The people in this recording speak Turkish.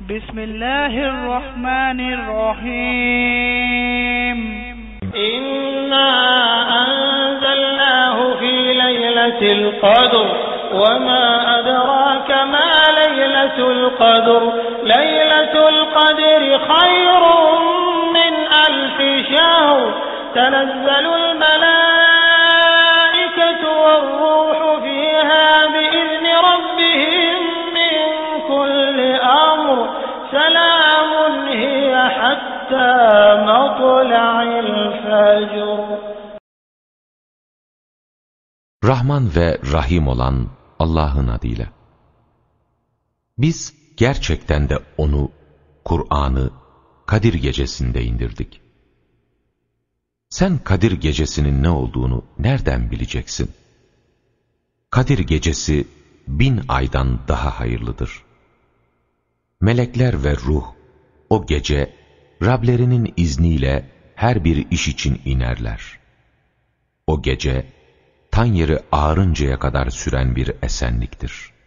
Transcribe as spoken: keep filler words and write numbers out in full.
Bismillahirrahmanirrahim. İnna anzalnahu fi leyletil qadr ve ma adraka ma leyletul qadr. Leyletul qadri hayrun min alfi şehr. Tenezzalul melâiketu ve'r-rûhu fîhâ bi'izni rabbihim min kulli amr. Selamun hiye hattâ matla'il fecr. Rahman ve Rahim olan Allah'ın adıyla. Biz gerçekten de onu, Kur'an'ı Kadir Gecesi'nde indirdik. Sen Kadir Gecesi'nin ne olduğunu nereden bileceksin? Kadir Gecesi bin aydan daha hayırlıdır. Melekler ve ruh o gece Rablerinin izniyle her bir iş için inerler. O gece tan yeri ağarıncaya kadar süren bir esenliktir.